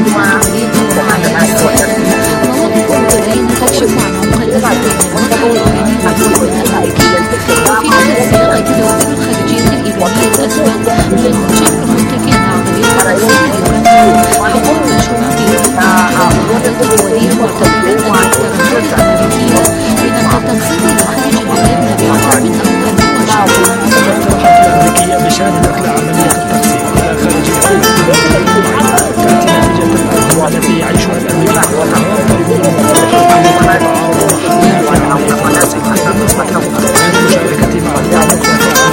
التقليد ومعايير السيادة. مواقف الوالدين تكشف عن عمق الأزمة بين الوضع الإيراني والجزء الأمريكي. وفي هذا السياق أكد وزير الخارجية الإيراني الأسبق من شهر متكئا على عملية الأسلحة حول مشروع إيران بإعادة التواليح معتبرا أن الاقتراحات الأمريكية بنقل التنفيذ إلى خارج البلاد نابعة من أموال واشنطن. الاقتراحات الأمريكية بشأن نقل عملية التقسيم إلى خارج البلاد كانت نتيجة الأزمة التي يعيشها الأمريكان والغرب المشاركة مع الدعم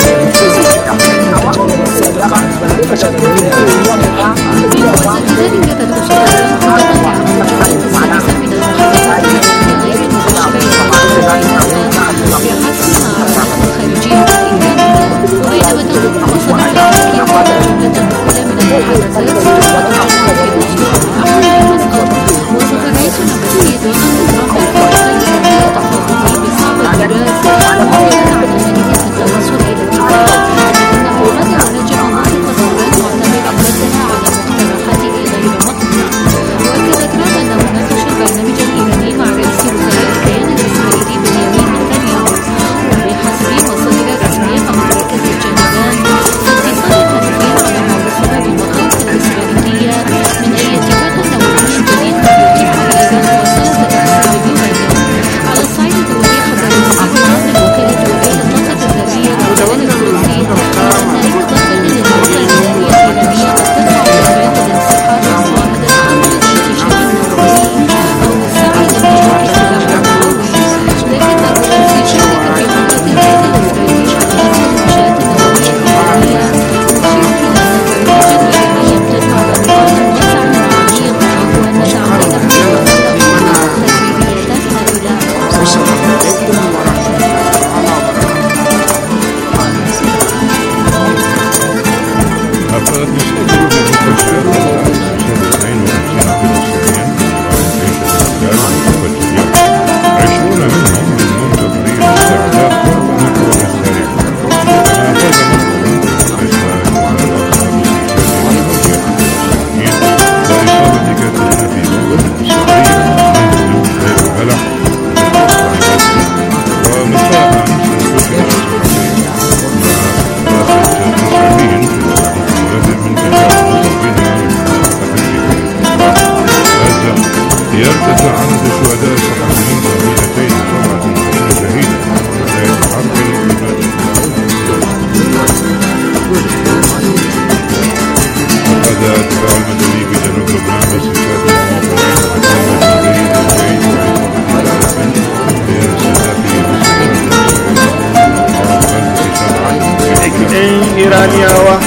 إيرانياوة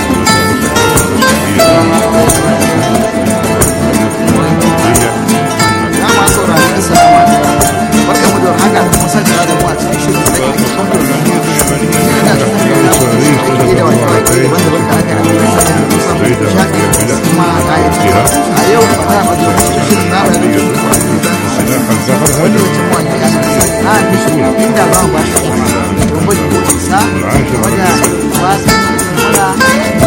العاشر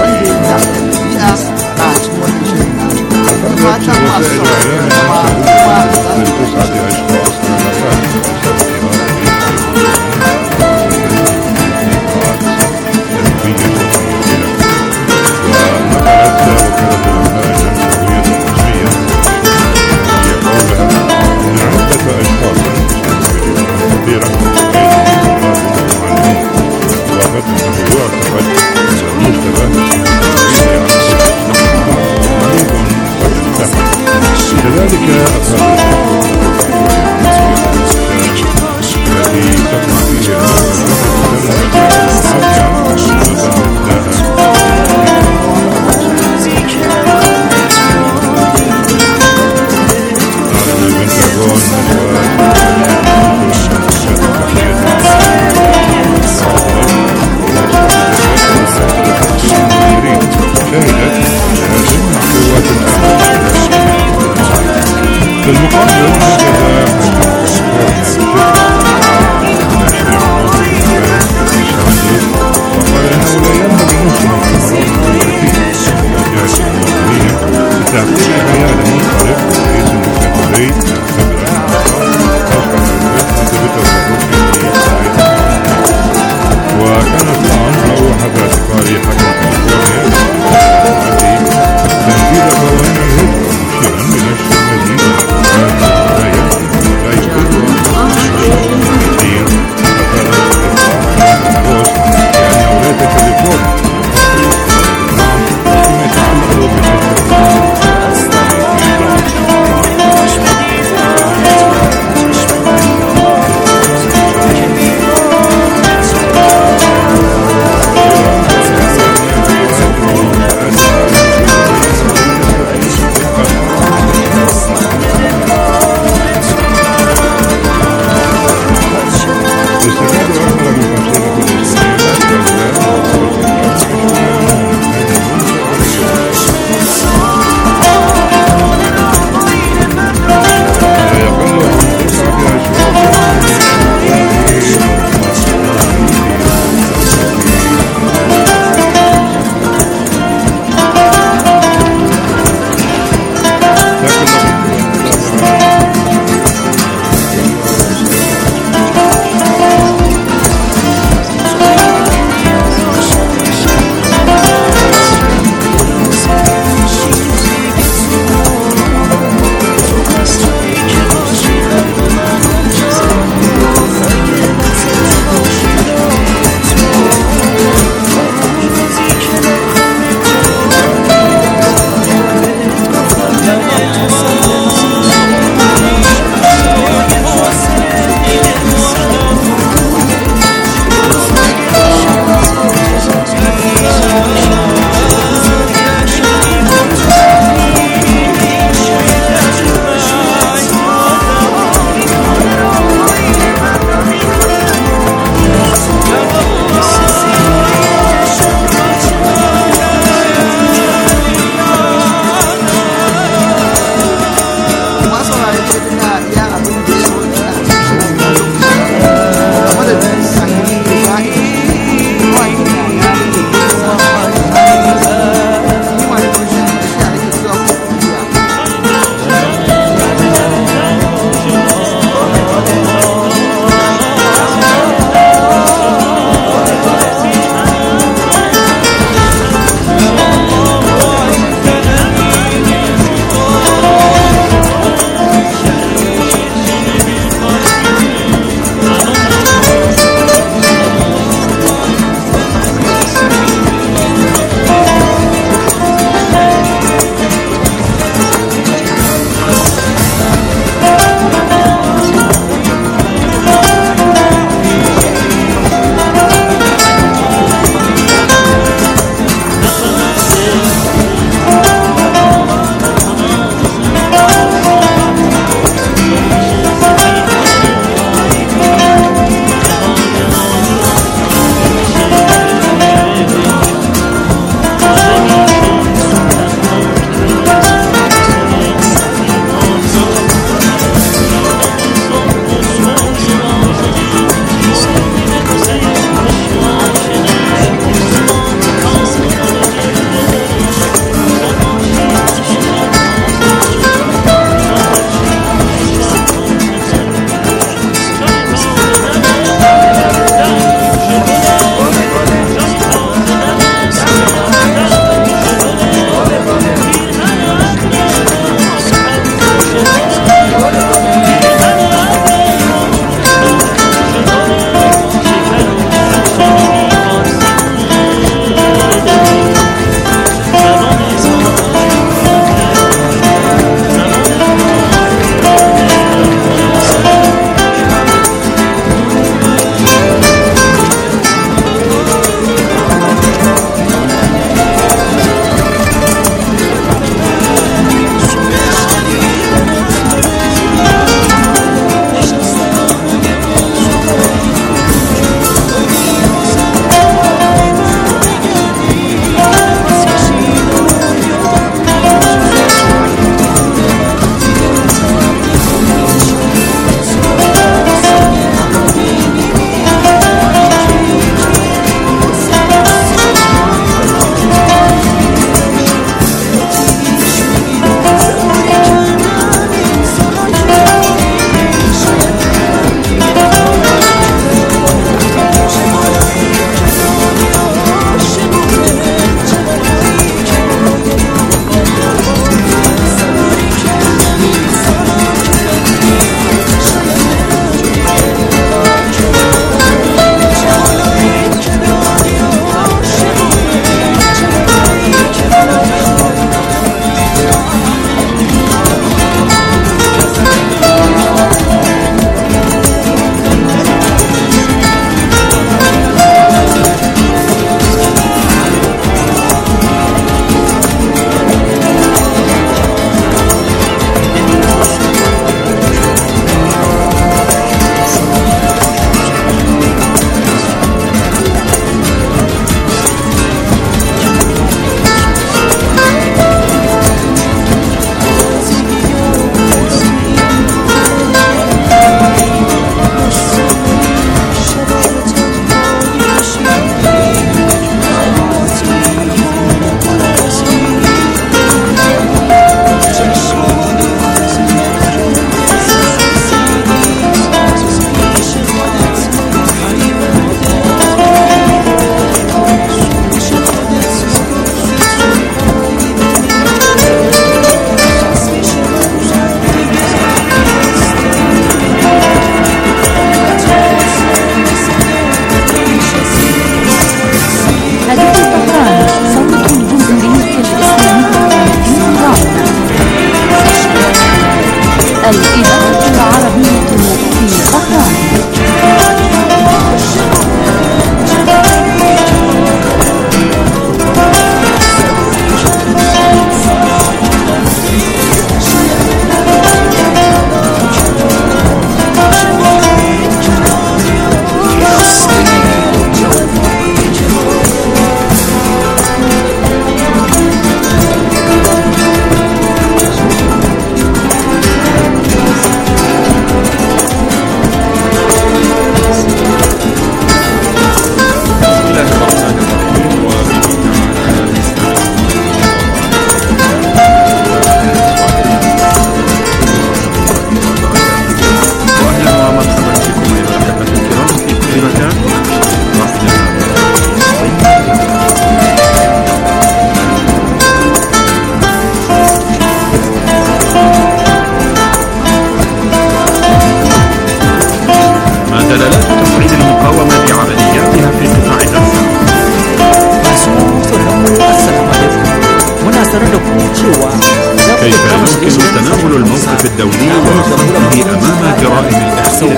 كيف يمكن تناول الموقف الدولي ووقفه أمام جرائم الاحتلال؟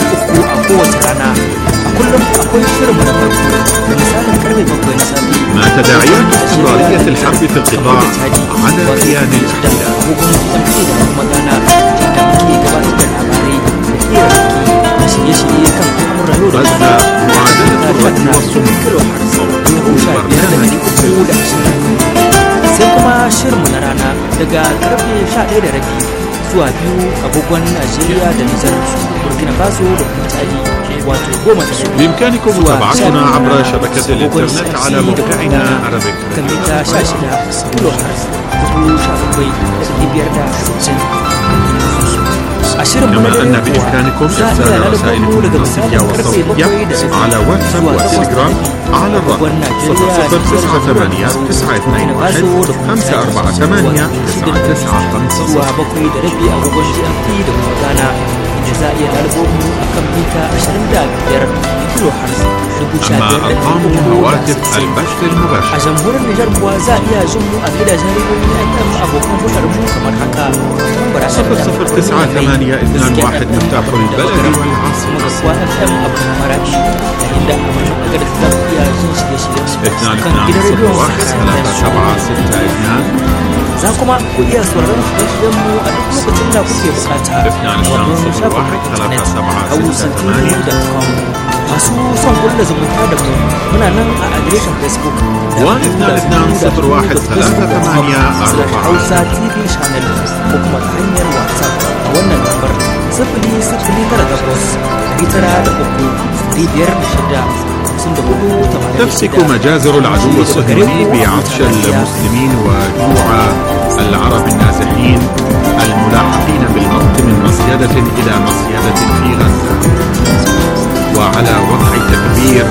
ما تداعيات استمرارية الحرب في القطاع على كيان الاحتلال؟ غزة معادلة الرد والصمود، برنامج sai kuma shirinmu na rana daga karfe 11:30 zuwa 2 agogon Najeriya da Nijar, Burkina Faso da kuma Chadi, wato 10 بإمكانكم متابعتنا عبر شبكة الإنترنت على موقعنا Arabic kan mita 16 kHz 17,560. كما أن بإمكانكم إرسال رسائلكم النصية والصوتية على واتساب وتليجرام على الرقم 0098 921 548 995. zuwa 7:30 agogon GMT da kuma Ghana, da za a iya lalbomu a kan mita 25 kHz أما أرقام هواتف البث a المباشر jamhuriyar Nijar kuwa za a iya jin mu a gidajen rediyoyi na FM abokan hulɗar mu kamar haka: 0098 21 مفتاح البلد والعاصمة، Gaswa FM a birnin Maradi, yayin da a birnin Agadez za ku iya jin shirye-shiryen su kan gidan rediyon Sahara FM. Za kuma ku iya sauraron shirye-shiryen mu a duk lokacin da kuke bukata a wannan shafin intanet hausa.com. Masu son kulla zumunta da mu muna nan a adireshin Facebook Hausa TV Channel ko kuma ta hanyar WhatsApp a wannan lambar 008-936-546. تفسك مجازر العدو الصهيوني بعطش المسلمين وجوع العرب النازحين الملاحقين بالموت من مصيدة إلى مصيدة في غزة، وعلى وضع تكبير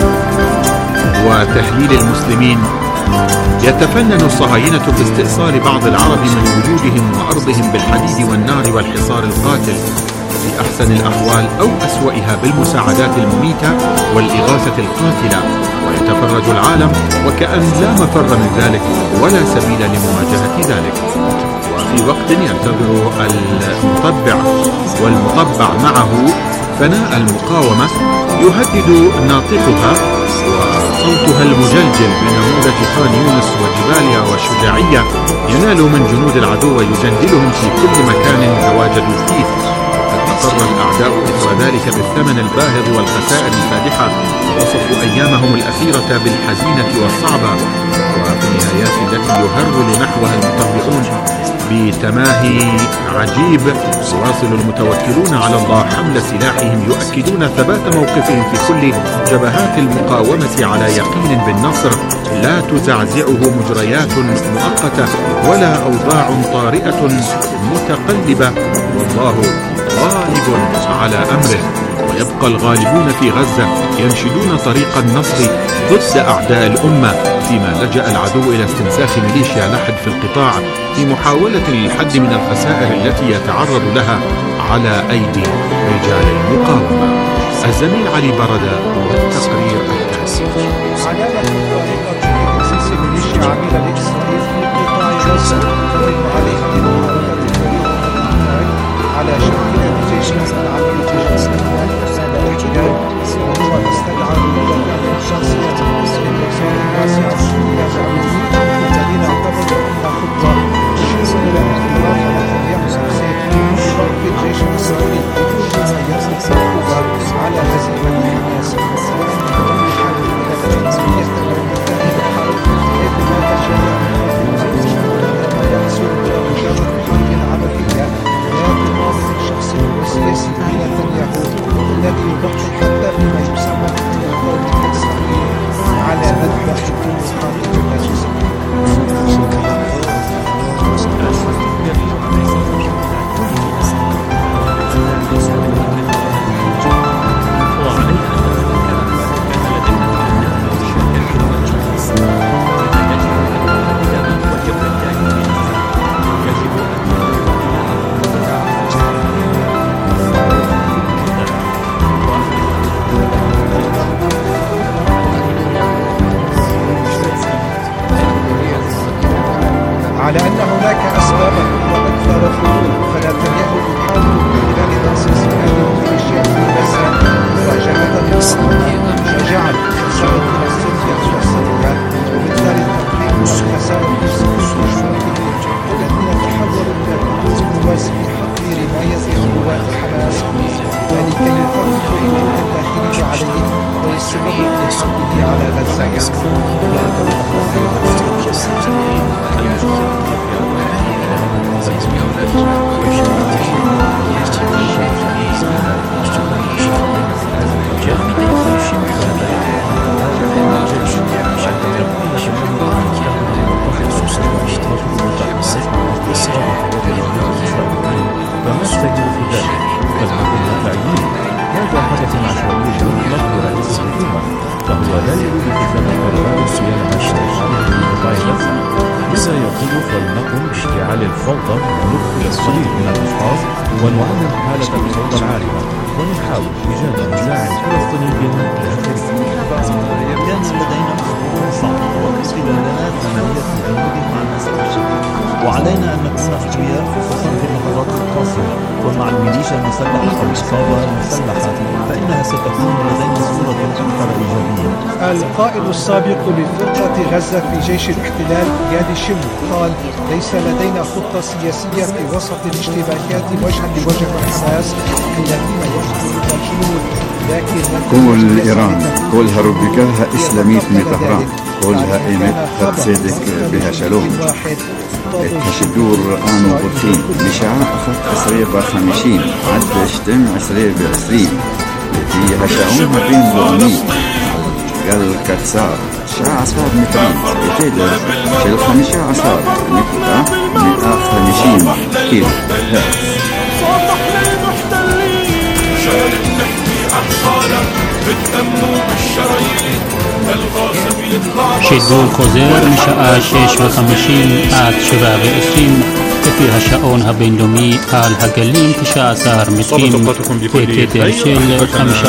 وتهليل المسلمين يتفنن الصهاينة باستئصال بعض العرب من وجودهم وأرضهم بالحديد والنار والحصار القاتل في أحسن الأحوال أو أسوأها بالمساعدات المميتة والإغاثة القاتلة، ويتفرج العالم وكأن لا مفر من ذلك ولا سبيل لمواجهة ذلك. وفي وقت ينتظر المطبع والمطبع معه فناء المقاومة، يهدد ناطقها وصوتها المجلجل بنموذج خان يونس وجباليا والشجاعية ينال من جنود العدو ويجندلهم في كل مكان تواجدوا فيه. اضطر الأعداء إثر ذلك بالثمن الباهظ والخسائر الفادحة، ووصفوا أيامهم الأخيرة بالحزينة والصعبة، وفي النهايات التي يهرول نحوها المطبعون بتماهي عجيب يواصل المتوكلون على الله حمل سلاحهم، يؤكدون ثبات موقفهم في كل جبهات المقاومة على يقين بالنصر لا تزعزعه مجريات مؤقتة ولا أوضاع طارئة متقلبة، والله غالب على أمره. ويبقى الغالبون في غزة ينشدون طريق النصر ضد أعداء الأمة، فيما لجأ العدو إلى استنساخ ميليشيا لحد في القطاع في محاولة للحد من الخسائر التي يتعرض لها على أيدي رجال المقاومة. الزميل علي بردة والتقرير التاسع. عدالة طريقة تأسيس ميليشيا عميلة لإسرائيل في قطاع غزة تتم عليها محاولة للفريق على شكل جيش عميلة جنسية الاحتلال، وهو استدعى بمدافع الشخصية المصرية واسعة الذين اعتبروا أن خطة تشير إلى اختراق نتنياهو السياسي بضرب الجيش الإسرائيلي سيصعب على هزيمة حماس. حربه على غزة. هذا حدث عشوائي مطلق ورئيس الحكومة، فهو لا يريد فتنة قرارات صيانة اشتعال في قطاع غزة، بما يقول فلنقم باشتعال الفوضى وندخل الصليب من الأشخاص ونعلم حالة الفوضى العارمة ونحاول إيجاد نزاع فلسطيني لا كريم. كان لدينا أسبوع صعب وكسب لنا عملية تجنب مع الناس الشديد، وعلينا أن نكون أقوياء خصوصا في اللحظات القاسية، ومع الميليشيا المسلحة أو العصابة المسلحة فإنها ستكون لدينا صورة أكثر إيجابية. القائد السابق لفرقة غزة في جيش الاحتلال جادي شمو قال: ليس لدينا خطة سياسية في وسط الاشتباكات وجها لوجه حماس الذين يقتلون الجنود، لكن كل إيران كلها ربكاها إسلاميت مطهران كلها إيمت خبصدك بها شلوم التشدور آنو بطين مشاع أخذ عسرية ب50 عد اشتم عسرية ب20 فيها شعون بين بواني قال كتسار شاع عصار مترين يتدى شل 15 نقطة 150 كيلو هرتز. שידור חוזר משעה 6:50 עד 7:20 לפי השעון הבינלאומי על הגלים 19 מטרים בתדר של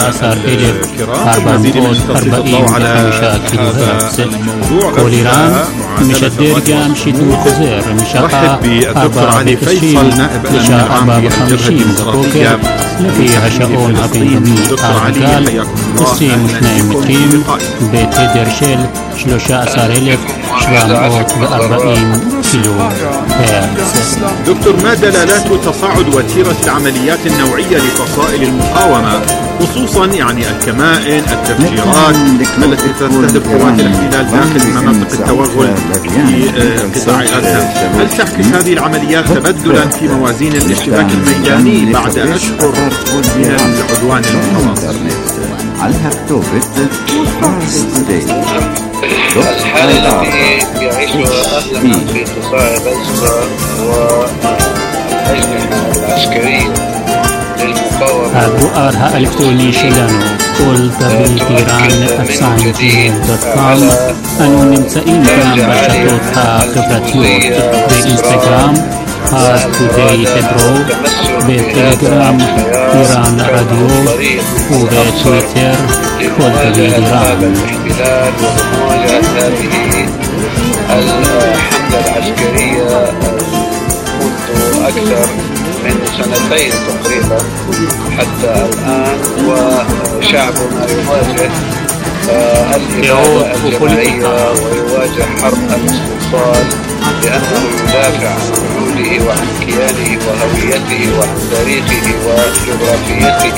15,445 קילו הרץ. כל איראן משדר גם שידור חוזר משעה 4:20 לשעה 4:50 בבוקר לפי השעון הבינלאומי על הגל 22 מטרים בתדר של 13,740 كيلو هرتز. دكتور، ما دلالات تصاعد وتيرة العمليات النوعية لفصائل المقاومة، خصوصا يعني الكمائن، التفجيرات التي تستهدف قوات الاحتلال داخل مناطق التوغل في قطاع غزة؟ هل تعكس هذه العمليات تبدلا في موازين الاشتباك الميداني بعد أشهر من العدوان المتواصل؟ على كتوبة فارس توداي. الحالة التي يعيشها أهلنا في قطاع غزة والأجنحة العسكرية للمقاومة. الدوار الإلكتروني שלנו כל דוד איראן @gmail.com. אנו נמצאים גם ברשתות החברתיות באינסטגרם @today hebro, בטלגרם איראן רדיו ובטוויטר כל דוד איראן. ومواجهة هذه الحملة العسكرية منذ أكثر من 2 تقريبا حتى الآن، وشعبنا يواجه الإبادة الجماعية ويواجه حرب الاستئصال لأنه يدافع عن وجوده وعن كيانه وهويته وعن تاريخه وجغرافيته،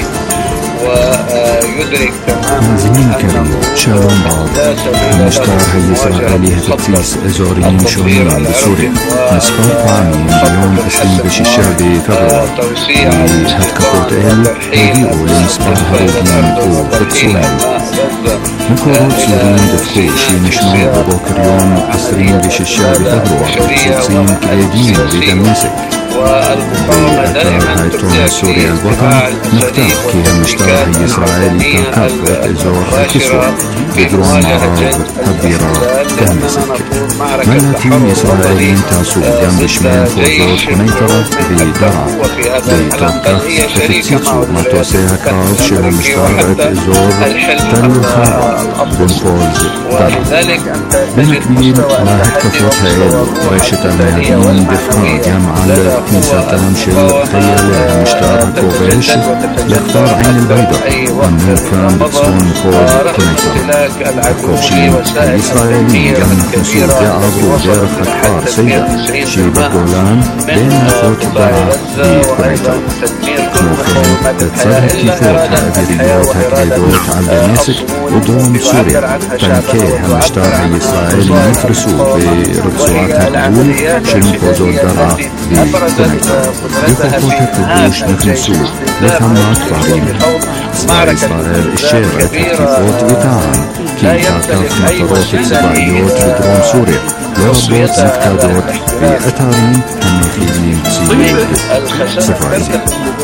ويدرك تماما أنه لا سبيل המשטר הישראלי התקיף אזורים שונים בסוריה מספר פעמים ביום 26 בפברואר. התקפות אלה הביאו למספר הרוגים ופצועים. מקורות סוריים דיווחו שנשמעו בבוקר יום 26 בפברואר פצצים כבדים בדמשק. באתר העיתון הסורי الوطن נכתב כי המשטר הישראלי תקף את אזור הכיסוי בדרום מערב הבירה דמשק. מל"טים ישראלים טסו גם בשמן חוזות קוניטרה ודרעה. בתוך כך הפציצו מטוסי הקרב של המשטר את אזור תל חארה במחוז דרעה. במקביל להתקפות האלו רשת המהדרין דיווחה גם על كنيسة تمشي خيالها مشتار كوفيش يختار عين البيضاء أنه كان بتصون كود كنيسة كوشين الإسرائيليين كان خصوص جعب وجارة حكار سيدة شيب الجولان بين فوت الضرع بكنيسة ممكن تتصرف كيفوت هأبيريات هكريدوت على دمشق ودون سوريا تنكيه همشتار إسرائيل يفرسوا برقصوات هكدول شنفوزو الضرع بكنيسة بخطوط التدوش نخنسوا لثمات فارين إسرائيل الشارع كيفوت بتاعهم كي تعترف مطارات السباعيات بدرون سوريا لربوت مفتادات بأتارين هميخيين سيئين سفارين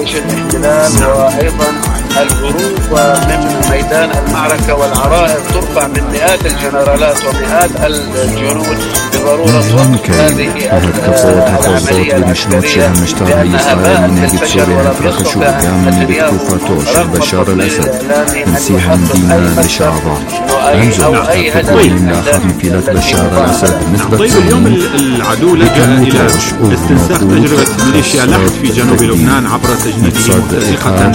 وأيضا الهروب من ميدان المعركة والعرائض ترفع من مئات الجنرالات ومئات الجنود بضرورة وقف هذه العملية العسكرية لأنها باءت الفشل ولم يصلح التدمير بشار الأسد نسيها مدينة لشعبان أو أي هدف آخر مكيلة بشار الأسد طيب اليوم العدو لجأ إلى استنساخ تجربة ميليشيا لحد في جنوب لبنان عبر تجنيده متسقة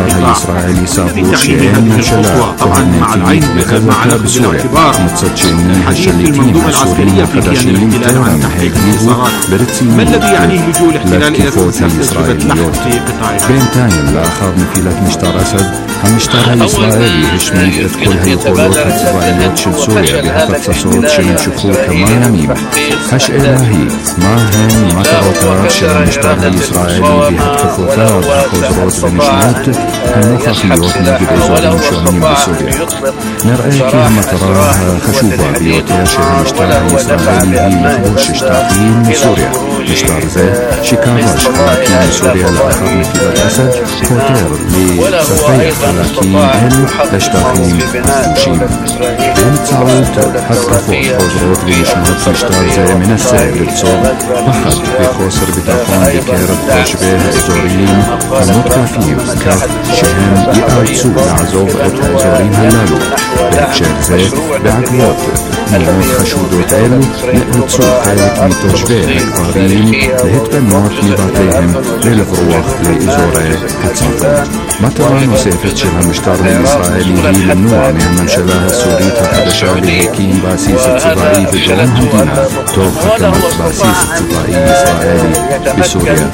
لتعليمها الخطوة طبعا مع العين مع الأخذ بالاعتبار الحديث في المنظومة العسكرية في كيان الاحتلال عن تحقيق الانتصارات. ما الذي يعنيه لجوء الاحتلال إلى استنساخ تجربة لحد في قطاع غزة؟ بينتاين لآخر مكيلة مشتار أسد همشتار إسرائيلي هشمي كل هيقولوت إسرائيليات شل سوريا بهدف تصوت شل شكوك كمان ميم هش إلهي ما هن مطروتات شل مشتار إسرائيلي بهدف فوتات خزروت بنشنات هنوخ خيوت نجد إزولين شامين بسوريا نرأي كيه مطراها خشوبة بيوتيا شل مشتار إسرائيلي هي مخبوش اشتاقين من سوريا مشتار زي شيكاغوش خلاكين سوريا لآخر مكيلة أسد كوتير لسفير خلاكين هل تشتاقين مخبوشين بين تعود حتى فوق خزروت بنشنات مشتار زي من السائل الصوب بحد بخوصر بتافون بكيرب تشبه إزوريين المتكافين كاف شهم يقارسوا لعزوب إزوريين هلالو بهتشير زي بعقلوت نعود خشودوت إلو نقلتسوا خالك متشبه قارين لهت بموت نباتيهم للغروخ لإزوري هتصافون مطران وسيفت شبه مشتار الإسرائيلي هي لمنوع من ممشلها السورية حدشا لهكين باسيس التبائي في جون هندينا توب حكمت باسيس التبائي الإسرائيلي بسوريا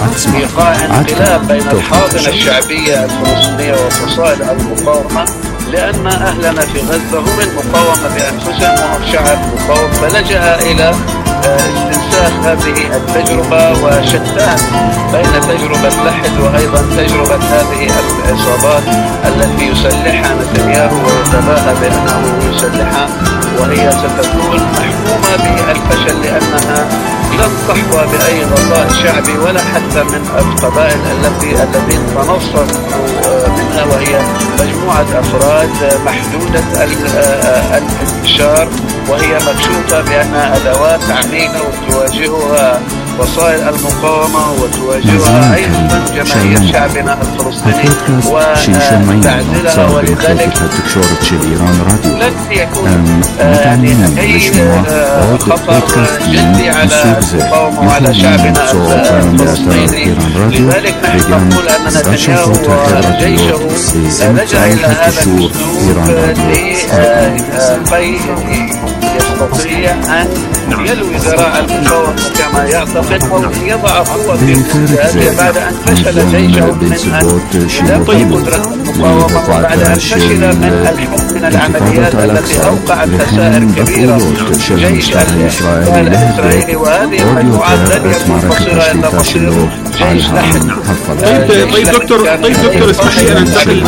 انقلاب بين الحاضنة الشعبية الفلسطينية وفصائل المقاومة لأن أهلنا في غزة هم المقاومة بأنفسهم وهم شعب مقاوم فلجأ إلى استنساخ هذه التجربة وشتان بين تجربة لحد وأيضا تجربة هذه العصابات التي يسلحها نتنياهو ويتباهى بأنه يسلحها وهي ستكون محكومة بالفشل لأنها لن تحظى بأي غطاء شعبي ولا حتى من القبائل الذين تنصروا منها وهي مجموعة أفراد محدودة الانتشار وهي مكشوفة بأنها أدوات عميقة وتواجهها وسائل المقاومة وتواجهها أيضا جماهير شعبنا الفلسطيني وتعزلها ولذلك لن يكون أي خطر جدي على المقاومة وعلى شعبنا الفلسطيني لذلك نحن نقول أن نتنياهو وجيشه لجأ إلى هذا الأسلوب لكي يستطيع أن يلوي ذراع المقاومة كما يعتقد أو يضع قوة في القيادة بعد أن فشل جيشه من أن يلاقي قدرة المقاومة وبعد أن فشل من العمليات التي أوقعت خسائر كبيرة جيش الاحتلال الإسرائيلي وهذه المجموعات لن يكون مصيرها إلا مصير جيش لحد. طيب دكتور اسمح لي أن أنتقل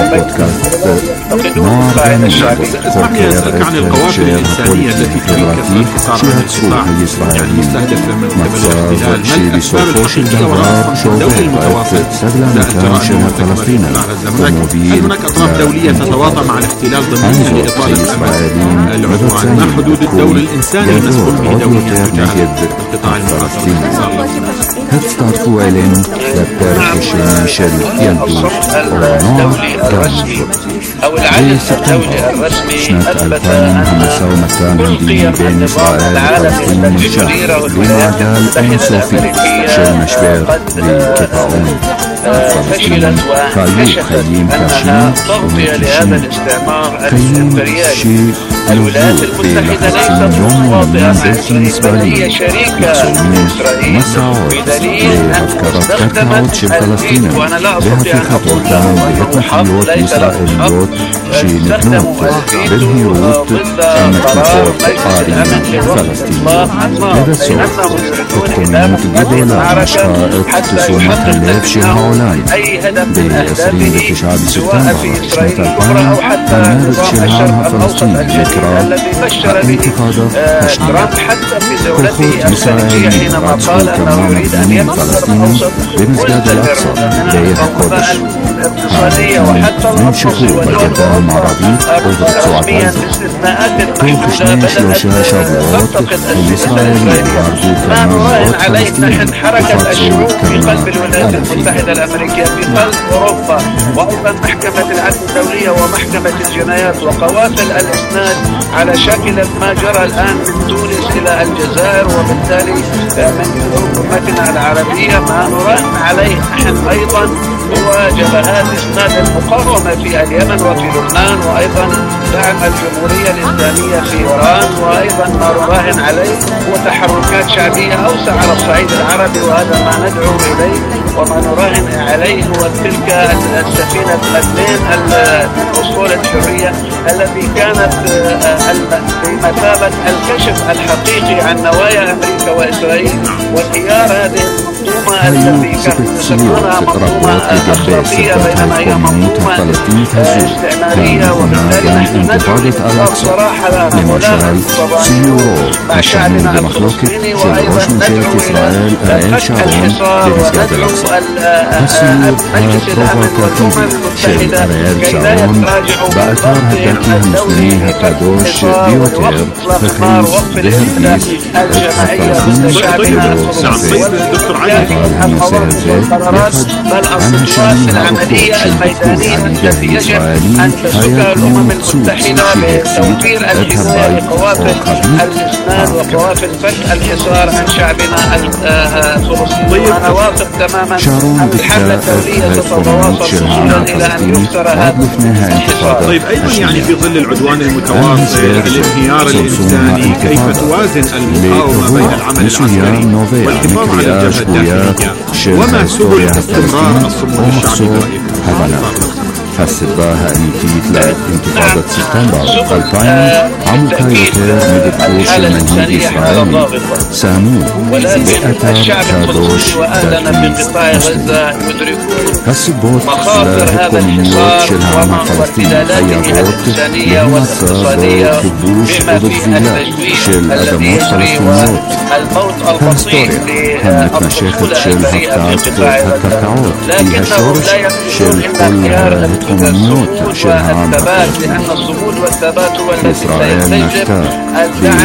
اسمح لي أسألك عن القوافل الإنسانية التي تريد كسر حصار القطاع المستهدف من قبل الاحتلال ما الأسباب الحقيقية والأصل الدولي المتواصل للجرائم والتكفير في قطاع غزة؟ هل هناك أطراف دولية تتواطأ مع الاحتلال ضمنيا لإطالة العدوان؟ ما حدود الدور الإنساني المسؤول به دوليا تجاه القطاع المحاصر؟ هتستعرفوا علينا لبتارك شيل يلدو الدولي الرسمي أو العدد الدولي الرسمي أثبت أن كل قيم النظام العالمي التي تديره الولايات المتحدة الأمريكية قد فشلت وانكشفت أنها تغطية لهذا الاستعمار الإمبريالي. الولايات المتحدة ليست مواطئة محسوسة بل هي شريكة لإسرائيل بدليل أن استخدمت الفيتو، وأنا لا أستطيع أن أقول له حق ليس له حق، استخدموا الفيتو ضد قرار مجلس الأمن لوقف إطلاق النار، لأنهم يريدون إدامة هذه المعركة حتى يحقق أي هدف من أهدافه سواء في إسرائيل الكبرى أو حتى نظام الشرق الأوسط الذي بشر به ترامب حتى في دولته الخارجية حينما قال أنه يريد أن يمسك الشرق الأوسط ويستمر من القوة الاقتصادية وحتى الأطلسي والدول رسميا باستثناءات محدودة بدأت تنتقد السياسة الإسرائيلية. ما نراهن عليه نحن حركة الشعوب في قلب الولايات المتحدة الأمريكية في قلب أوروبا، وأيضا محكمة العدل الدولية ومحكمة الجنايات وقوافل الإسناد على شكل ما جرى الآن من تونس إلى الجزائر وبالتالي من حكومتنا العربية. ما نراهن عليه نحن أيضا هو جبهات إسناد المقاومة في اليمن وفي لبنان، وأيضا دعم الجمهورية الإسلامية في إيران، وأيضا ما نراهن عليه هو تحركات شعبية أوسع على الصعيد العربي، وهذا ما ندعو إليه. وما نراهن عليه هو تلك السفينة مدلين الأسطول الحرية التي كانت بمثابة الكشف الحقيقي عن نوايا أمريكا وإسرائيل وانهيار هذه المنظومة التي كانت تسمونها منظومة أخلاقية بينما هي منظومة استعمارية. وبالتالي نحن ندعو لإطلاق سراح هؤلاء الفضائيون مع شعبنا الفلسطيني، وأيضا ندعو إلى فتح الحصار، وندعو المجلس الأمن والأمم المتحدة كي لا يتراجعوا بالضغط الدولي لفتح الحصار ووقف إطلاق النار، وقف الاستهداف الجماعية ضد شعبنا الفلسطيني والإنجاز القوانين والقرارات بل الخطوات العملية الميدانية التي يجب أن تسلكها الأمم المتحدة بتوفير الحماية لقوافل الإسناد وقوافل فتح الحصار عن شعبنا الفلسطيني. أنا واثق تماما أن الحملة الدولية ستتواصل سجولا إلى أن يكسر هذا الحصار. طيب أيضا يعني في ظل العدوان المتواصل الانهيار الإنساني كيف توازن المقاومة بين العمل العسكري والحفاظ على الجبهة الداخلية وما سبل استمرار الصمود الشعبي برأيك؟ السباحة أنيتيت لانتفاضة سبتمبر 2000 عمقها يتر مدبوش المنهي إسرائيل سامو بأتر كادوش وأهلنا في قطاع غزة يدركون هالسبوت مخاطر هذا الحصار وما احتلالاته الإنسانية والاقتصادية بما فيه التجويع الذي يجري والموت البطيء للأطفال البريئة في قطاع غزة، لكنه لا يمكن إلا انهيار الثبات، لأن الصمود والثبات هو الذي سيستجلب الدعم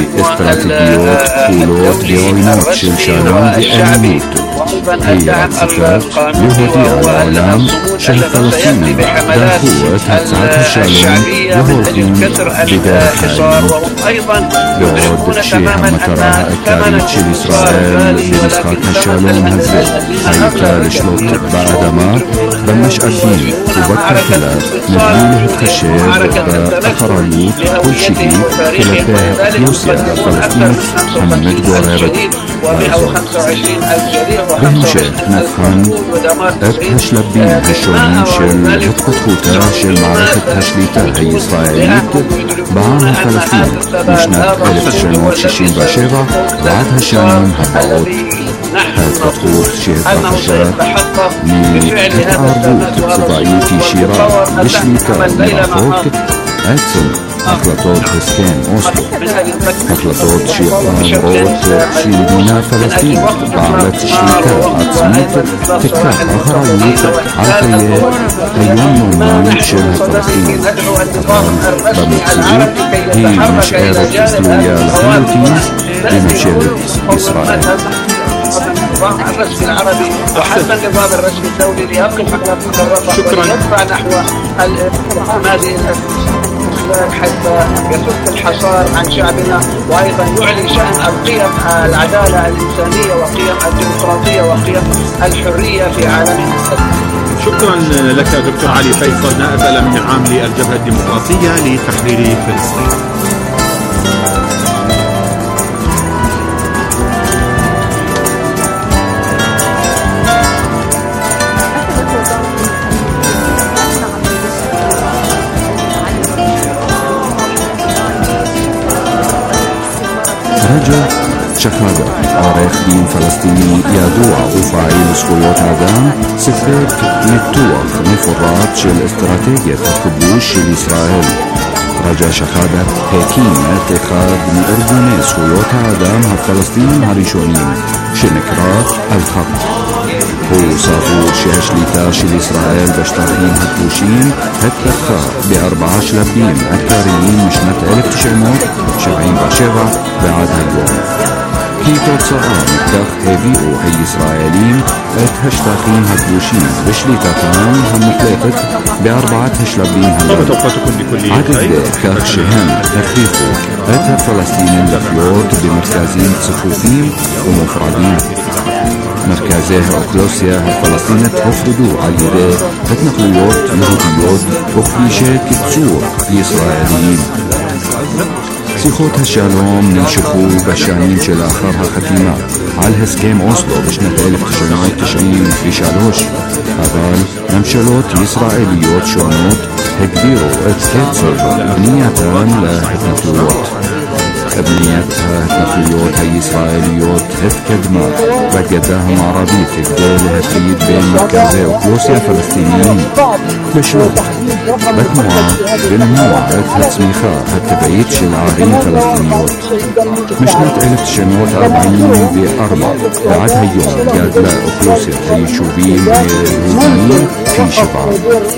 الدولي الرسمي والشعبي، وأيضا الدعم القانوني وهو الصمود الذي سيأتي بحملات الشعبية من أجل كسر الحصار. وهم أيضا يدركون تماما أن ثمن الانتصار غالي، ولكن ثمن معركة التنفس لهويته وتاريخه، ولذلك قد أثر 55,000 شهيد و125,000 جريح و25 ودمار 90 هشلبين هتقطوتا شل معركة هشليتا هي إسرائيليت بعام فلسطين مشنات 1967 بعدها شانين هبعوت هتقطوط شهد بحشات من أربوط فضائيتي شيرا بشليتا مرافوك أكسن أخلاطات هسكان أوسلو أخلاطات شيطان روت شيلدينا فلسطين بعملت شيكا عطسميت تكا أخرانيت عطية أيام يومين شيلها فلسطين بمقصدين هي مشاعر إسلامية لحيوتين بمشاعر إسرائيل. النظام الرسمي العربي وحتى النظام الرسمي الدولي ليقف على الرفح ويدفع نحو هذه حتى يفك الحصار عن شعبنا، وأيضا يعلي شأن القيم العدالة الإنسانية وقيم الديمقراطية وقيم الحرية في عالمنا. شكرا لك دكتور علي فيصل، نائب الأمين العام للجبهة الديمقراطية لتحرير فلسطين. رجا شخادة عارف دين فلسطيني يدوع وفاعل زخويات آدم سفرك نتوخ مفرات شل استراتيجية الكبوش لإسرائيل. رجا شخادة هيكين اتخاذ من أردن زخويات آدم الفلسطينيين هريشونين شنكرات الخط هو صافور شهشليتا شل إسرائيل بشتاخين هتبوشين هتبخا ب4 شلبين عكاريين مشنة 1977 بعد هاليوم. كي توصعا مكتخ هيفيئو هي إسرائيلين هشتاخين هتبوشين بشليتاتان هم مكلفت ب4 هشلبين هاليوم. عدد كاك شهن تخيفو هتها فلسطينين لفيوت بمركزين صفوفين ومفردين. مركزيه أوكلوسيا الفلسطينية تفرضوا على يدي تنقليات يهوديات وخليشات كتسور لإسرائيليين. سيخوت هالشالوم ننشخوا بشانين شل آخرها ختيمات على هسكيم أوسلو بشنة 1990 في شالوش. هذال نمشلوت إسرائيليات شونوت هكبيرو اتكتسر بنيتان لهتنقليات. بنيتها هتنقليات هي إسرائيليات هتكدمات بقداهم عربية الدولة هتفيد بين مركزي أوكلوسيا فلسطينيين بشروط بتنوع بالنوع هتسميخا هتبعيد شلعارين فلسطينيات. مشنة 1940 ب4 بعد هاليوم قاد لا أوكلوسيا هي شوبين اليهوديين في شبعة.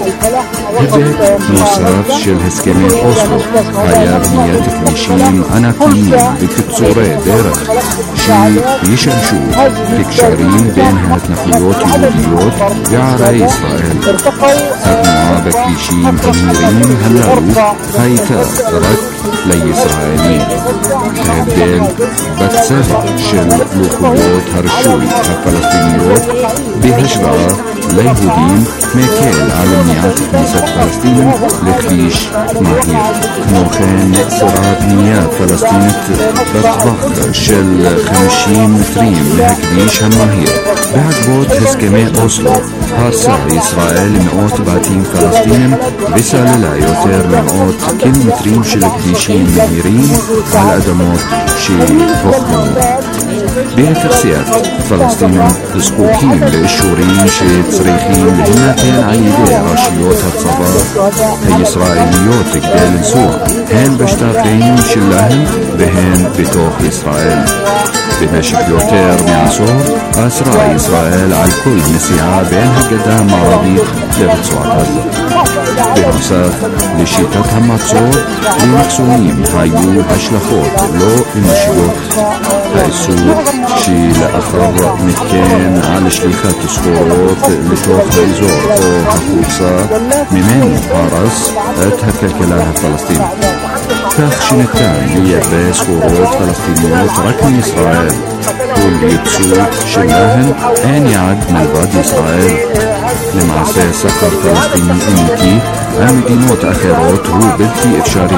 هبت نصرف شل هسكمين أوسلو هيا بنيات كليشين أنا بكتسوري ديرخ شي يشمشو تكشارين بينها تنقليات يهوديات بعرى إسرائيل. هدنوا بكليشين هميرين هلاو هايتا رك لإسرائيلين تهبدل بكسر شل لوخيات هرشوي الفلسطينيات بهجرة ليهودين ميكيل على منيعات كنيسة فلسطين لكليش ماهير. كنوخين سرعة بنيات فلسطينية بطبخ شل 50 مترين لهكليش هماهير. بعد بود هسكمي أوسلو هارسا إسرائيل مئات باتين فلسطين بسال لا يوتر مئات كل مترين شل كليشين مهيرين على أدمات شي بخدمو. بهترسيات فلسطين زقوكين لإشورين شي تصريخين لهناتين عيدي راشيوت هالصباح هي إسرائيليوت قدال نسوع هين بشتاقين شلاهن بهن بتوخ إسرائيل. بمشك يوتر معصور أسرع إسرائيل على كل نسيعة بينها قدام مرابيط لرسوع غزة. بنصاف لشيتاتها معصور لمقسومين هايو هشلخوت لو المشيوت هايسو شي لأخر مكان على شليخات سخورات لتوخ هايزور أو هكوبسا ممن هارس اتهكالكلاها فلسطين. كاخشنتان ليباس خروج فلسطينيات ركن إسرائيل كل يبسو شلاهن أن يعد ملبد إسرائيل لمعسى سخر فلسطيني إنتي مدينات أخيرات هو بلتي إفشاري.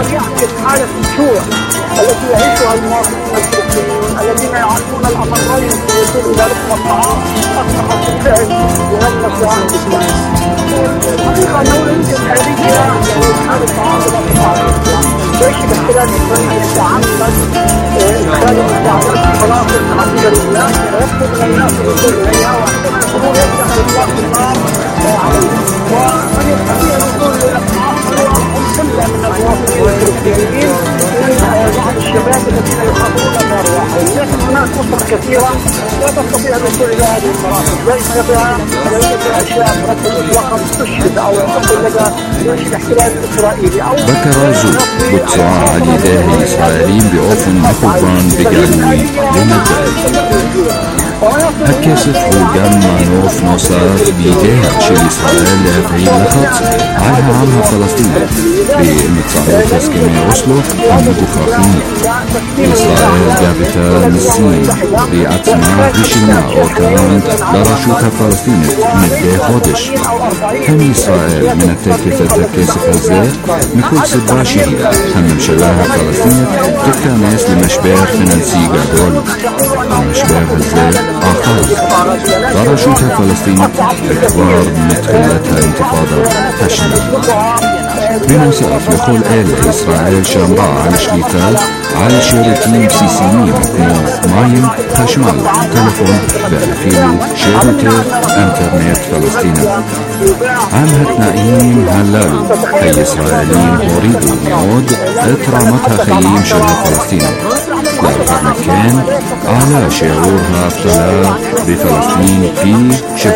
التي يعيشها المواطنون الفلسطينيون الذين يعرفون الأمرين في الوصول إلى لقمة الطعام أصبحت بالفعل يهمس عن إسرائيل. الحقيقة أنه لا يمكن تحريكها إدخال الطعام إلى الطعام. جيش الاحتلال الإسرائيلي يتعمد إدخال المستعمرات الفلاسطينية العربية للبلاد ويطلب من الناس الوصول إليها واحتمال يفتح إطلاق النار عليهم. ومن يستطيع الوصول إلى الطعام هم كلها من المواطنين الفلسطينيين بعض الشباب الذين يخافون الأرواحهم. لكن هناك أسر كثيرة لا تستطيع الوصول إلى هذه المرافق زي فيها أشياء مرتبة وقت تشهد أو تقول لك جيش الاحتلال الإسرائيلي أو بكرازو بتصاع على يديه الإسرائيليين بأوفن مخوبان بقالوي لمدة הכסף הוא גם מנוף נוסף בידיה של ישראל להפעיל לחץ על העם הפלסטיני באמצעות הסכמי אוסלו המגוחכים. ישראל גבתה מיסים בעצמה ושילמה אותם לרשות הפלסטינית מדי חודש. אם ישראל מנתקת את הכסף הזה מכל סיבה שהיא, הממשלה הפלסטינית תתכנס למשבר פיננסי גדול. המשבר הזה אחז לרשות הפלסטינית וכבר מתחילת האינתיפאדה השנייה. בנוסף לכל אלה, ישראל שמרה על שליטה על שירותים בסיסיים כמו מים, חשמל, טלפון ואפילו שירותי אינטרנט פלסטיניים. עם התנאים הללו, הישראלים הורידו מאוד את רמת החיים של הפלסטינים. לאחר מכן עלה שיעור האבטלה בפלסטין פי 7,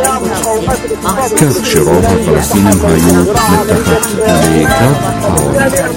כך שרוב הפלסטינים היו מתחת לקו העוני.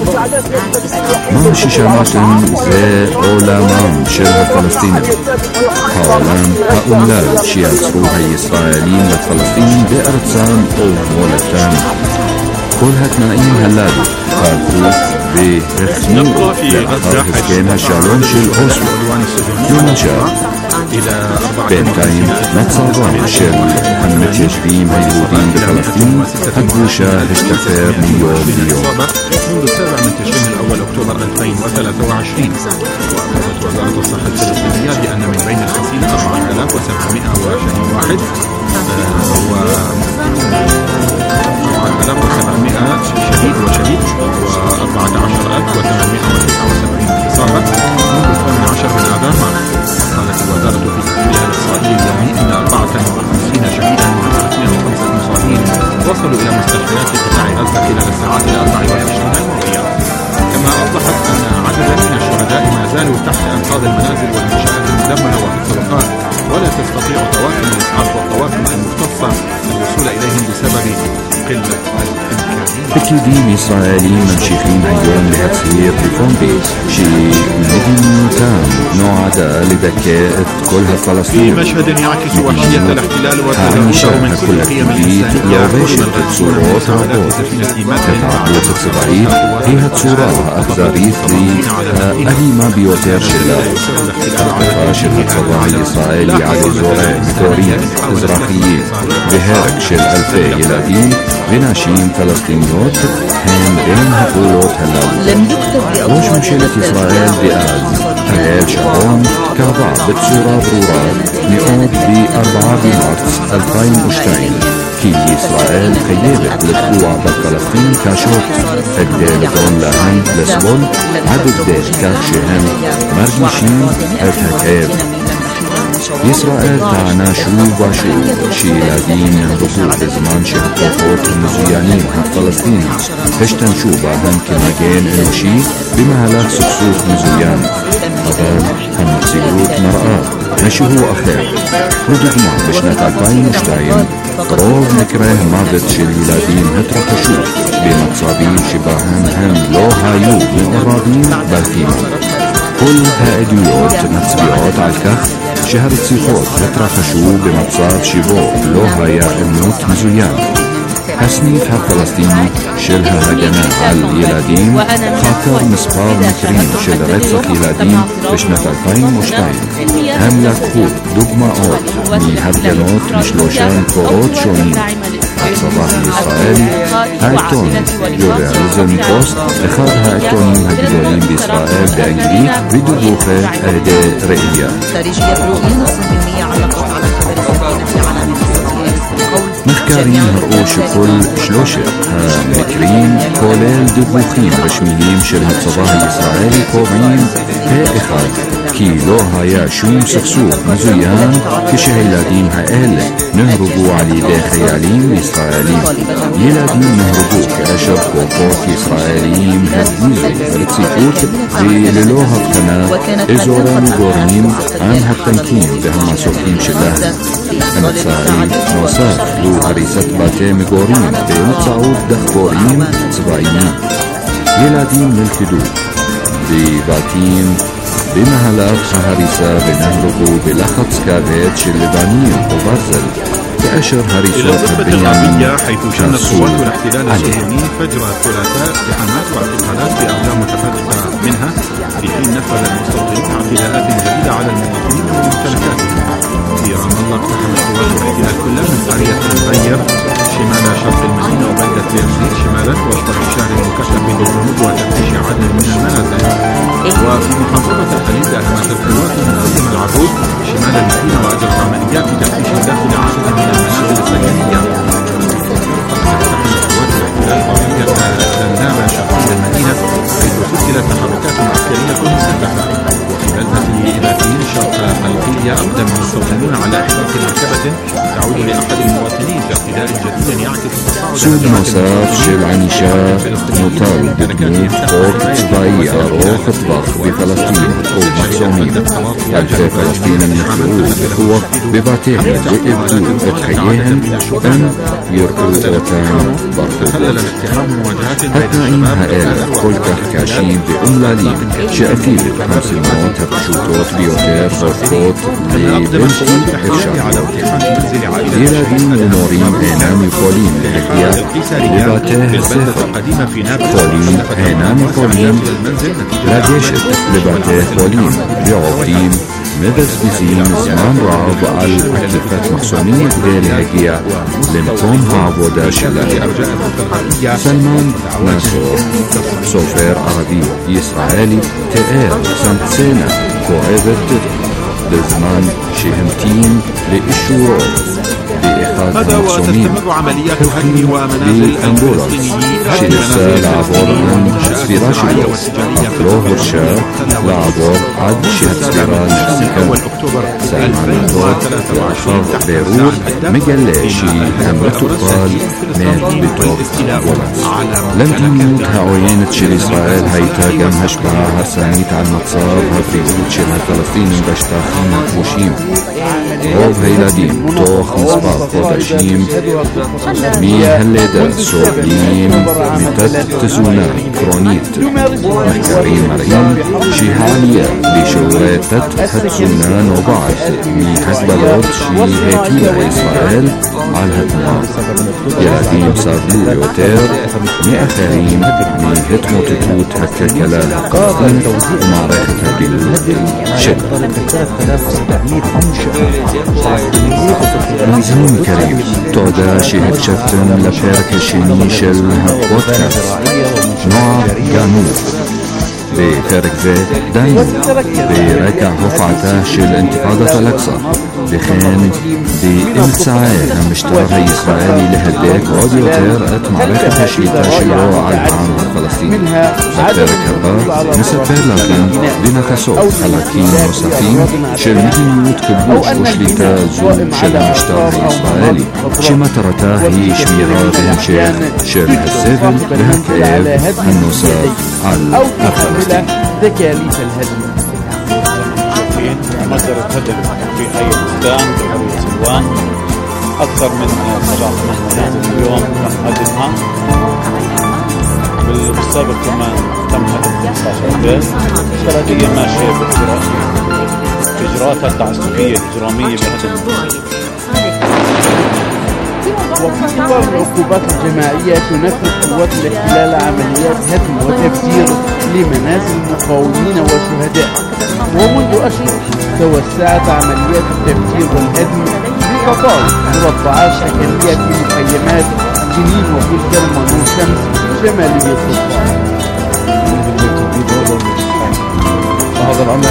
מה ששמעתם זה עולמם של הפלסטינים, העולם האומלל שיצרו הישראלים לפלסטינים בארצם ובמולדתם. כל התנאים הללו חלפו והחמירו לאחר הסכם השלום של אוסלו. למשל, בינתיים מצבם של המתיישבים היהודים בפלסטין הכבושה השתפר מיום ליום. منذ 7 من تشرين الأول أكتوبر 2023 وأكدت وزارة الصحة الفلسطينية بأن من بين الحصيل 4720 واحد شهيد وشهيد و14879 إصابة منذ 18 من آذار مارس. قالت الوزارة في تقريرها الإسرائيلي اليومي أن 54 شهيدا و305 مصابين وصلوا إلى مستشفيات قطاع غزة خلال الساعات 24 الماضية. كما أوضحت أن عددا من الشهداء ما زالوا تحت أنقاض المنازل والمنشآت المدمرة وفي الطرقات ولا تستطيع طواقم الإسعاف والطواقم المختصة الوصول إليهم بسبب قلة الإمكانيات. פקידים ישראלים ממשיכים היום להצהיר בפומבי שמדיניותם נועדה לדכא את כל הפלסטינים. הענישה הקולקטיבית יורשת צורות רבות. ההתערבות הצבאית היא הצורה האכזרית והאלימה ביותר שלה. התקפה של הצבא הישראלי על אזורי מגורים אזרחיים והרג של אלפי ילדים ונשים פלסטיניות הם בין הפעולות הללו. ראש ממשלת ישראל דאז אריאל שרון קבע בצורה ברורה מאוד ב-4 במרץ 2002 כי ישראל חייבת לפגוע בפלסטינים קשות כדי לגרום להם לסבול עד כדי כך שהם מרגישים את הכאב. ישראל טענה שוב ושוב שילדים נהרגו בזמן שהכוחות המזוינים הפלסטינים השתמשו בהם כמגן אנושי במהלך סכסוך מזוין, אבל המציאות מראה משהו אחר. לדוגמה, בשנת 2002 רוב מקרי המוות של ילדים התרחשו במצבים שבהם הם לא היו מעורבים בלחימה. כל העדויות מצביעות על כך שהרציחות התרחשו במצב שבו לא היה עימות מזוין. הסניף הפלסטיני של ההגנה על ילדים חקר מספר מקרים של רצח ילדים בשנת 2002. הם לקחו דוגמאות מהפגנות משלושה מקורות שונים: הצבא הישראלי, העיתון ג'ורנליזם פוסט, אחד העיתונים הגדולים בישראל באנגלית, ודיווחי עדי ראייה. מחקרים הראו שכל שלושת המקרים, כולל דיווחים רשמיים של הצבא הישראלי, קובעים פה אחד כי לא היה שום סכסוך מזוין כשהילדים האלה נהרגו על ידי חיילים ישראלים. ילדים נהרגו כאשר כוחות ישראליים הפגיזו ברציפות וללא הבחנה אזורי מגורים עם הטנקים והמסוקים שלהם. אמצעי נוסף הוא הריסת בתי מגורים באמצעות דחפורים צבאיים. ילדים נלכדו בבתים بمهلات هريسة بنهربو بلخط سكافيتش اللبنانية وبرزل تأشر هريسات الغربية حيث شنت قوات الاحتلال الصهيوني فجر الثلاثاء اقتحامات واعتقالات في أقلام متفرقة منها في حين نفذ المستوطنون اعتداءات جديدة على المواطنين وممتلكاتهم. في رام الله اقتحمت قوات الاحتلال كلها من قرية الغير شمال شرق المدينة وبلدة ليرزيت شمالا وسط انتشار مكثف بالجنوب وتفتيش عدد من المنازل. وفي محافظة الخليل داهمت القوات المنظمة العبود شمال المدينة وأجرت عمليات لتفتيش داخل عدد من المنازل السكنية. زندابة شرقي المدينة حيث سجلت تحركات عسكرية مسلحة. وفي بلدة إباتين شرق خلقية أقدم المستوطنون على إحراق مركبة تعود لأحد المواطنين في اعتداء جديد يعكس تصاعد سود مصاف شل عنيشة نوتال بدني فوق صبايا روخ طبخ بفلسطين ومحسومين ألفي فلسطين يخلقوا بقوة بباتين يقبلوا اتحييهم أم يرقوا أوتان برطوبات هتنعين هائلة كل كاشين بأملالين شأكيد 5 موت هبشوتوت بيوتير غرفوت لبنشي إرشاد ديرادين ومورين هينام يقولين لهدية لباته الزفر قولين هينام يقولين لديشت لباته قولين بعوبين مدرسين زمان رعب على أكلفات محسونية دير هدية لمقوم عبودة شلال سلمان ناصر سوفير عربي إسرائيلي تقال سنتسينا كوعبت لزمان شهمتين لإشورو بإخاذ المحسومين تركي بأمبولانس شلسة لعبور عن سفيراشيو أفلوه ورشا لعبور عد شهد سفيران سكن سلمان نور وأخاف بيروت مجلاشي همرتو قال مات بتوق أمبولانس لم تموت هعوينة شل إسرائيل هيتا جم هشبها هرسانيت عن متصاب هفريقود شلها فلسطين بشتاخين وشيم روب هيلادين توخ مصباح قدشيم مي هلدا سوريين متت تزونا كرونيت محكارين مرئين شيهالية بشوريتت هتزونا نوبعث مي هزبلوت شيهاتينا إسرائيل على هتنا يلادين صابلو يوتير مي أخرين مي هتمو تتوت هككلا قاضي ومعركة بالشد مزمون كريم تودا شهد شفتن لبيرك شنيشل بودكاست نوع جانوف بفرق زيت دايم بركع رفعته شل انتفاضة الأقصى بخين بإمساعي همشتار هي إسرائيلي لهديك أوديو تير ات معركة هشيتا شلو على العام الفلسطيني أكبر كربار مسافر لكن بنكسو حلاكين وسفين شل مدينيوت كبوش وشليتا زوم شل مشتار هي إسرائيلي شما ترتا هي شميرا بهم شيخ شل هالسيفل بهكيب النصاب على الفلسطيني تكاليف الهدم مصدر الهدم في حي بستان بقرية سلوان أكثر من 7 منازل اليوم تم هدمها. بالسابق كمان تم هدم 15 بيت. البلدية ماشية بإجراءاتها التعسفية الإجرامية بهدم. وفي دول العقوبات الجماعية تنفذ قوات الاحتلال عمليات هدم وتفجير لمنازل مقاومين وشهداء، ومنذ أشهر توسعت عمليات التفجير والهدم بقطاع مربعات سكنية في مخيمات جنين وفي الكرمة والشمس شمالية القطاع. وهذا الأمر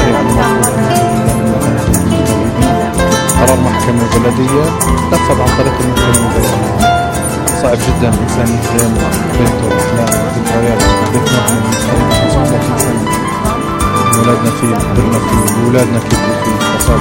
قرار محكمة بلدية نفذ عن طريق المحكمة البلدية. صعب جدا الإنسان يخيم بيته وأحلامه وذكريات بيتنا من 35 سنة ولادنا فيه كبرنا فيه وولادنا كبروا فيه فصار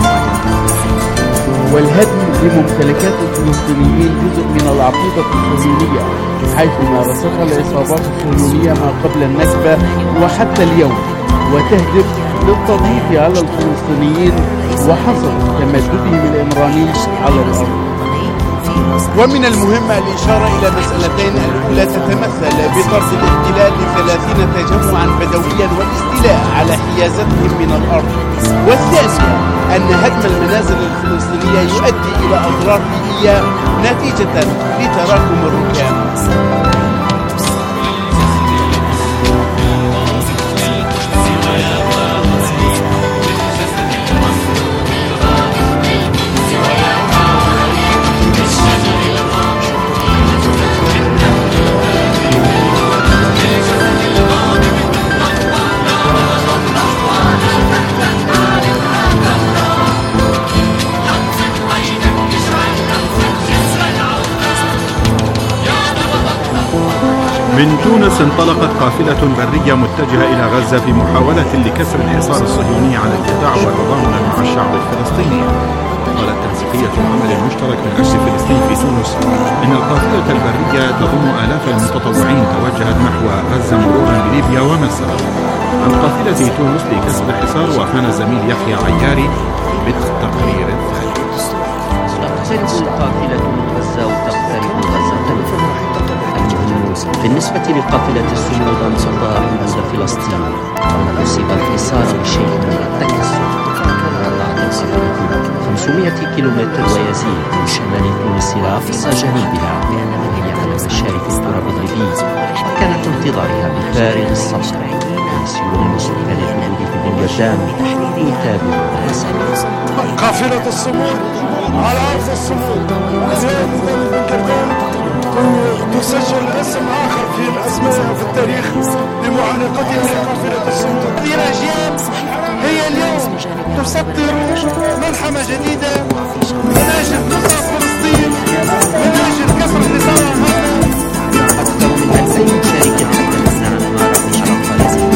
والهدم لممتلكات الفلسطينيين جزء من العقيدة الصهيونية، حيث مارستها العصابات الصهيونية ما قبل النكبة وحتى اليوم، وتهدف للتضييق على الفلسطينيين وحصر تمددهم العمراني على الأرض. ومن المهم الإشارة إلى مسألتين. الأولى تتمثل بطرد الاحتلال ل30 تجمعا بدويا والاستيلاء على حيازتهم من الأرض، والثانية أن هدم المنازل الفلسطينية يؤدي إلى أضرار بيئية نتيجة لتراكم الركام. من تونس انطلقت قافلة برية متجهة إلى غزة في محاولة لكسر الحصار الصهيوني على القطاع والتضامن مع الشعب الفلسطيني. قالت تنسيقية العمل المشترك من أجل فلسطين في تونس إن القافلة البرية تضم آلاف المتطوعين توجهت نحو غزة مرورا بليبيا ومصر. عن قافلة تونس لكسر الحصار وافانا الزميل يحيى عياري بالتقرير التالي. تقترب القافلة من غزة وتقترب غزة. بالنسبة لقافلة الصمود أنصتها حدود فلسطين نصب الحصار بشيء من التكسر. قطعت القافلة 500 كيلومتر ويزيد من شمال تونس إلى أقصى جنوبها وهي على مشارف التراب الليبي، وكانت انتظارها بفارغ الصبر. المسؤولون من سكان الحدود في بنيردان يتابعون هذا. قافلة الصمود على أرض الصمود تسجل اسم آخر في الأسماء في التاريخ لمعانقتها لقافلة الصمود. هذه الأجيال هي اليوم تسطر ملحمة جديدة من أجل نصرة فلسطين، من أجل كسر الحصار هذا. أكثر من 2000 مشارك يتحدثون عن المعركة على الفلسطين.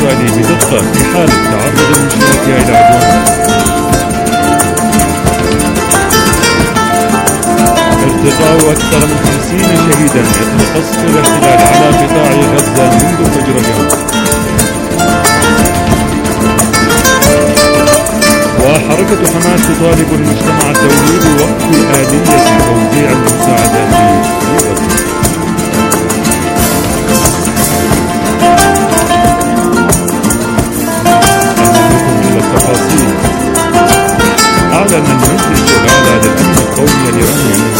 الاحتلال بدقة في حال تعرض الميليشيات إلى عدوان. ارتقاء أكثر من 50 شهيدا يتم قصف الاحتلال على قطاع غزة منذ فجر اليوم. وحركة حماس تطالب المجتمع الدولي بوقف آلية